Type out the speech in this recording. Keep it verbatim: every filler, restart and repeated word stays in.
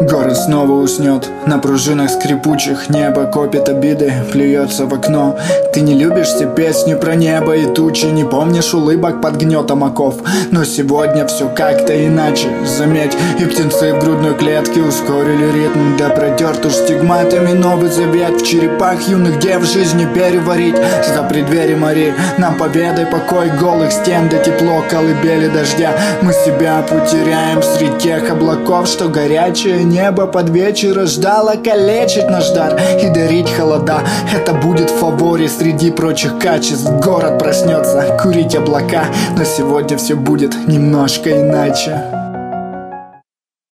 Город снова уснет на пружинах скрипучих. Небо копит обиды, плюется в окно. Ты не любишь все песню про небо и тучи, не помнишь улыбок под гнетом оков. Но сегодня все как-то иначе, заметь. И птенцы в грудной клетке ускорили ритм. Да протер уж стигматами новый завет. В черепах юных дев жизни переварить. За преддверие мори нам победой покой голых стен, да тепло колыбели дождя. Мы себя потеряем среди тех облаков, что горячее небо под вечер ждало калечить наш дар и дарить холода. Это будет в фаворе среди прочих качеств. Город проснется, курить облака, но сегодня все будет немножко иначе.